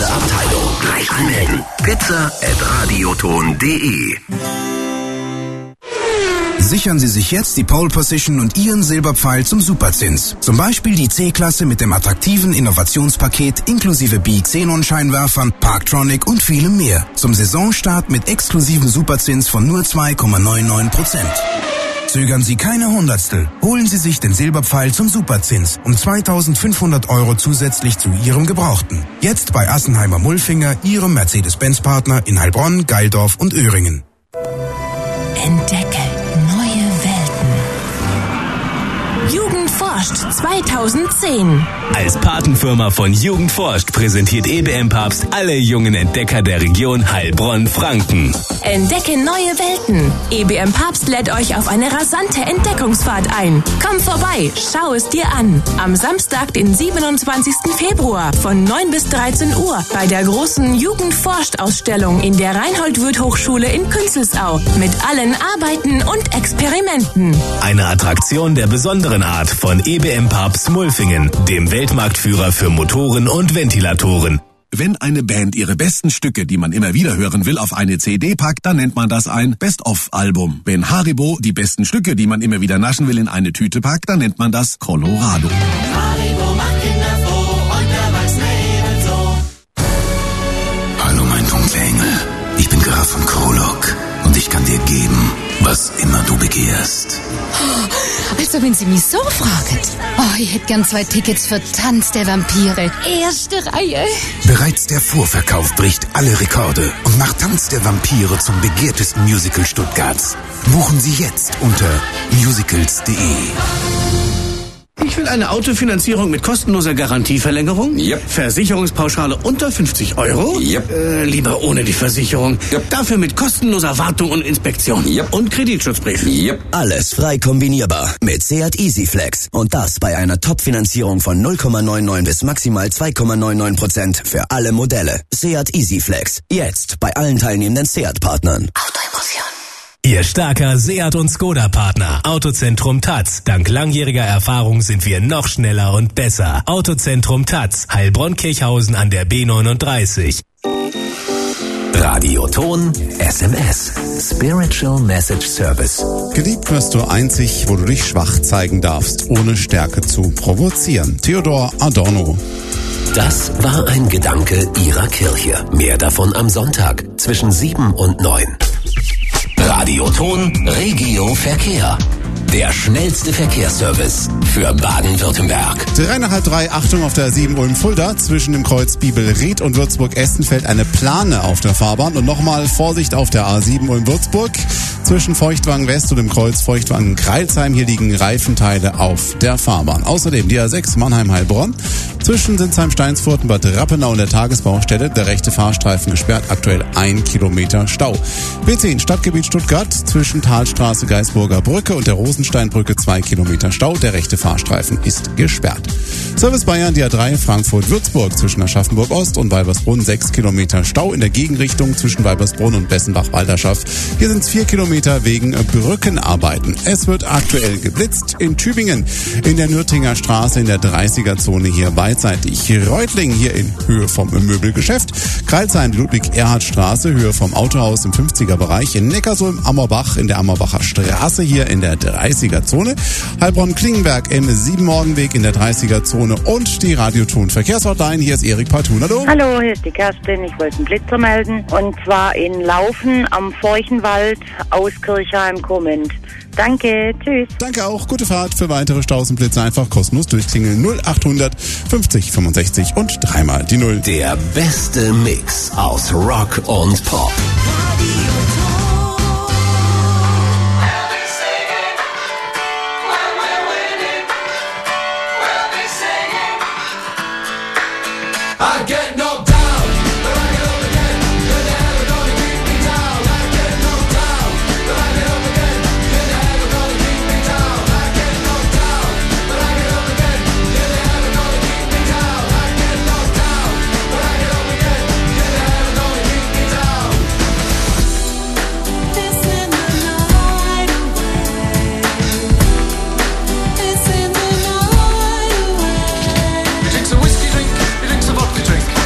ganze Abteilung. Gleich anmelden. pizza@radioton.de. Sichern Sie sich jetzt die Pole Position und Ihren Silberpfeil zum Superzins. Zum Beispiel die C-Klasse mit dem attraktiven Innovationspaket inklusive Bi-Xenon-Scheinwerfern, Parktronic und vielem mehr. Zum Saisonstart mit exklusivem Superzins von nur 2,99%. Zögern Sie keine Hundertstel. Holen Sie sich den Silberpfeil zum Superzins um 2.500 € zusätzlich zu Ihrem Gebrauchten. Jetzt bei Assenheimer Mulfinger, Ihrem Mercedes-Benz-Partner in Heilbronn, Geildorf und Öhringen. Entdecke neue Welten. Jugend forscht 2010. Als Patenfirma von Jugend forscht präsentiert EBM Papst alle jungen Entdecker der Region Heilbronn-Franken. Entdecke neue Welten. EBM Papst lädt euch auf eine rasante Entdeckungsfahrt ein. Komm vorbei, schau es dir an. Am Samstag, den 27. Februar von 9 bis 13 Uhr bei der großen Jugend forscht Ausstellung in der Reinhold-Wirth-Hochschule in Künzelsau mit allen Arbeiten und Experimenten. Eine Attraktion der besonderen Art von EBM Papst Mulfingen, dem Weltmarktführer für Motoren und Ventilatoren. Wenn eine Band ihre besten Stücke, die man immer wieder hören will, auf eine CD packt, dann nennt man das ein Best-of-Album. Wenn Haribo die besten Stücke, die man immer wieder naschen will, in eine Tüte packt, dann nennt man das Colorado. Haribo macht Kinder froh und Erwachsene ebenso. Hallo mein dunkler Engel, ich bin Graf von Krolok und ich kann dir geben, was immer du begehrst. Also wenn Sie mich so fragen. Oh, ich hätte gern 2 Tickets für Tanz der Vampire. Erste Reihe. Bereits der Vorverkauf bricht alle Rekorde und macht Tanz der Vampire zum begehrtesten Musical Stuttgarts. Buchen Sie jetzt unter musicals.de. Ich will eine Autofinanzierung mit kostenloser Garantieverlängerung. Yep. Versicherungspauschale unter 50 €. Yep. Lieber ohne die Versicherung. Yep. Dafür mit kostenloser Wartung und Inspektion. Yep. Und Kreditschutzbrief. Yep. Alles frei kombinierbar mit Seat EasyFlex. Und das bei einer Top-Finanzierung von 0,99 bis maximal 2,99% für alle Modelle. Seat EasyFlex. Jetzt bei allen teilnehmenden Seat-Partnern. Autoimpression. Ihr starker Seat- und Skoda-Partner. Autozentrum Taz. Dank langjähriger Erfahrung sind wir noch schneller und besser. Autozentrum Taz. Heilbronn-Kirchhausen an der B39. Radioton SMS. Spiritual Message Service. Geliebt wirst du einzig, wo du dich schwach zeigen darfst, ohne Stärke zu provozieren. Theodor Adorno. Das war ein Gedanke Ihrer Kirche. Mehr davon am Sonntag zwischen 7 und 9. Radioton Regio Verkehr. Der schnellste Verkehrsservice für Baden-Württemberg. 3 nach halb 3, Achtung auf der 7 Ulm-Fulda. Zwischen dem Kreuz Bibelried und Würzburg-Essen fällt eine Plane auf der Fahrbahn. Und nochmal Vorsicht auf der A7 Ulm-Würzburg. Zwischen Feuchtwangen West und dem Kreuz Feuchtwangen-Kreilsheim. Hier liegen Reifenteile auf der Fahrbahn. Außerdem die A6 Mannheim-Heilbronn. Zwischen Sinsheim-Steinsfurt und Bad Rappenau und der Tagesbaustelle. Der rechte Fahrstreifen gesperrt. Aktuell 1 Kilometer Stau. B10 Stadtgebiet Stuttgart. Zwischen Talstraße Geisburger Brücke und der Rosensteinbrücke 2 Kilometer Stau. Der rechte Fahrstreifen ist gesperrt. Service Bayern, die A3 Frankfurt-Würzburg zwischen Aschaffenburg-Ost und Weibersbrunn 6 Kilometer Stau in der Gegenrichtung zwischen Weibersbrunn und Bessenbach-Walderschaff. Hier sind es 4 Kilometer wegen Brückenarbeiten. Es wird aktuell geblitzt in Tübingen, in der Nürtinger Straße in der 30er-Zone hier beidseitig. Reutlingen hier in Höhe vom Möbelgeschäft. Kreilsheim, Ludwig-Erhard-Straße, Höhe vom Autohaus im 50er-Bereich. In Neckarsulm, Ammerbach in der Ammerbacher Straße hier in der 30er-Zone. Heilbronn-Klingenberg im 7-Morgenweg in der 30er-Zone und die Radioton Verkehrshotline. Hier ist Erik Partun. Hallo. Hallo, hier ist die Kerstin. Ich wollte einen Blitzer melden. Und zwar in Laufen am Forchenwald aus Kirchheim-Koment. Danke, tschüss. Danke auch, gute Fahrt. Für weitere Staus und Blitze einfach kostenlos durchklingeln. 0800 50 65 und dreimal die 0. Der beste Mix aus Rock und Pop. I get knocked down, but I get up again. You're never gonna keep me down. I get knocked down, but I get up again. You're never gonna keep me down. I get knocked down, but I get up again. You're never gonna keep me down. I get knocked down, but I get up again. You're never gonna keep me down. It's in the night away. It's in the night away. He drinks a whiskey drink, he drinks a vodka drink.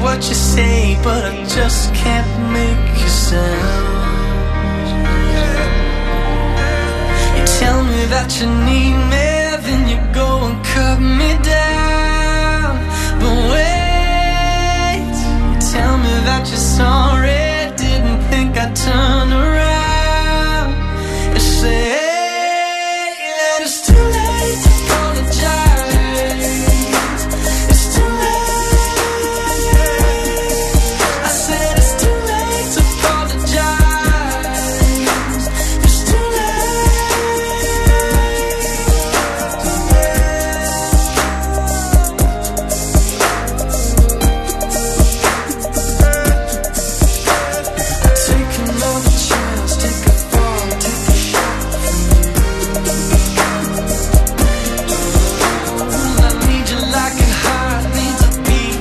what you say, but I just can't make you sound. You tell me that you need me, then you go and cut me down. But wait, you tell me that you're sorry, didn't think I'd turn around and say that it's too late to apologize. It's too late. I said it's too late to apologize. It's too take another chance, take a fall, take a shot from you. I need you like a heart needs a beat.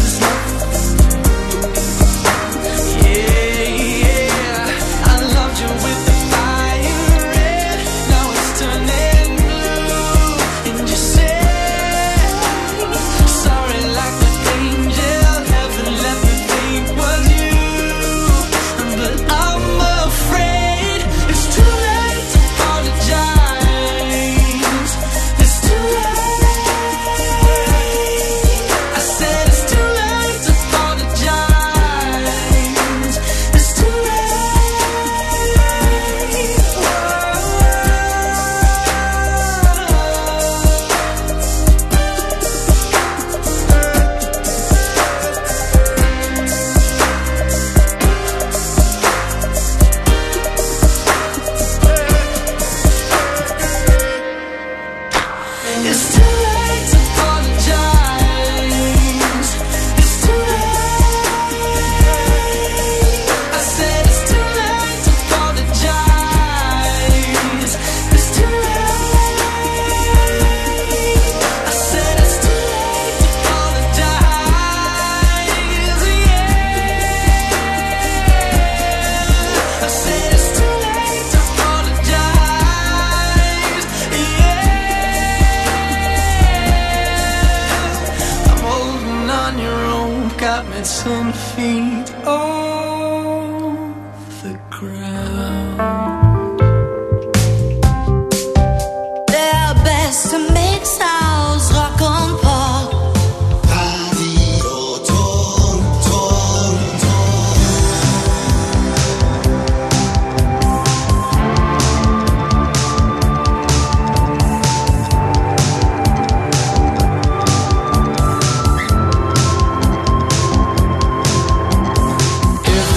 Yeah, I loved you with the fire red. Now it's turning blue. And you say sorry like an angel. Heaven let me think was you. But I'm afraid it's too late to apologize. It's too late. I said it's too late to apologize. It's too late. It's too late to apologize. It's too late. I said it's too late to apologize. It's too late. I said it's too late to apologize. Yeah. I said it's too late to apologize. Yeah. I'm holding on your own, got me 10 feet off the ground. Der beste Mix aus Rock und Pop. Radio Toronto. If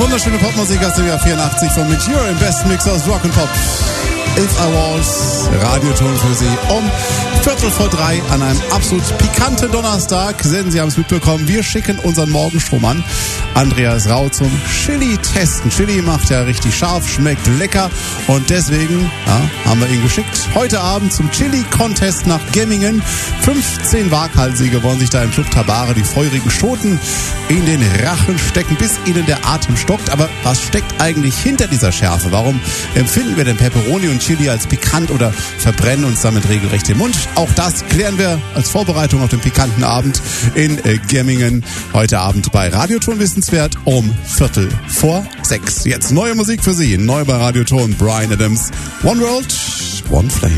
Wunderschöne Popmusik aus dem Jahr 84 von Mature im besten Mix aus Rock und Pop. If I Was, Radioton für Sie um 2:45 an einem absolut pikanten Donnerstag. Denn Sie haben es mitbekommen, wir schicken unseren Morgenstrom an. Andreas Rau zum Chili testen. Chili macht ja richtig scharf, schmeckt lecker und deswegen haben wir ihn geschickt. Heute Abend zum Chili-Contest nach Gemmingen. 15 Waghalsige wollen sich da im Club Tabare die feurigen Schoten in den Rachen stecken, bis ihnen der Atem stockt. Aber was steckt eigentlich hinter dieser Schärfe? Warum empfinden wir denn Pepperoni und Chili als pikant oder verbrennen uns damit regelrecht den Mund? Auch das klären wir als Vorbereitung auf den pikanten Abend in Gemmingen. Heute Abend bei Radioton Wissenswert um 5:45. Jetzt neue Musik für Sie. Neu bei Radioton. Bryan Adams. One World, One Flame.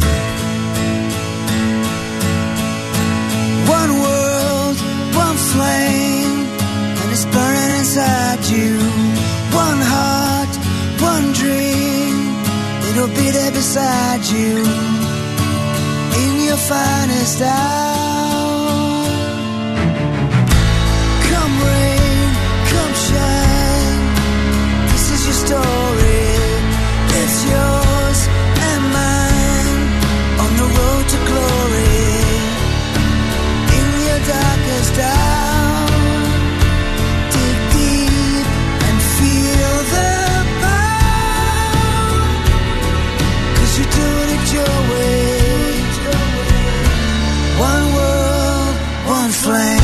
One world, one flame, and it's burning inside you. One heart, one dream, it'll be there beside you in your finest hour. Come rain, come shine, this is your story. It's yours and mine on the road to glory. In your darkest hour, dig deep and feel the power, 'cause you're doing it your way. One world, one flame.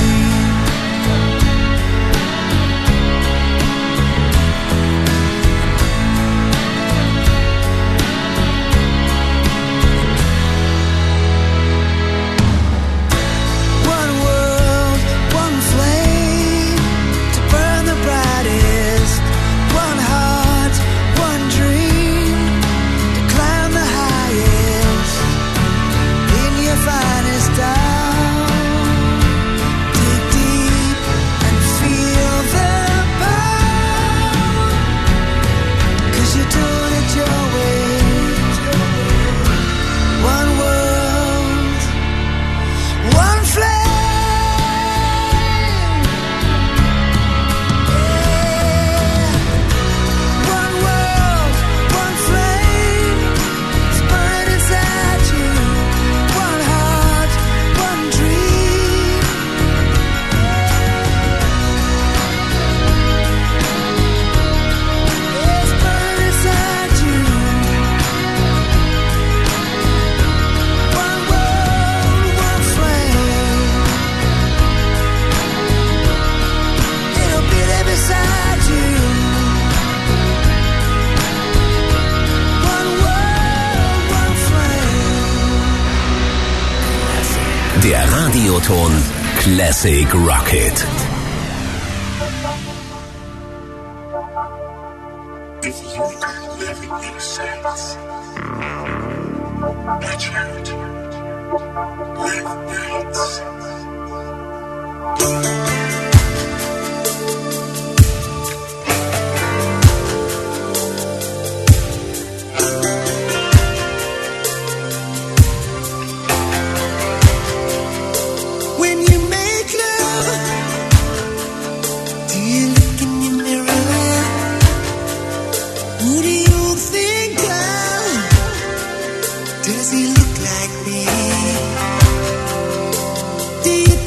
Der Radioton Classic Rocket. When you make love, do you look in your mirror? Who do you think of? Does he look like me? Do you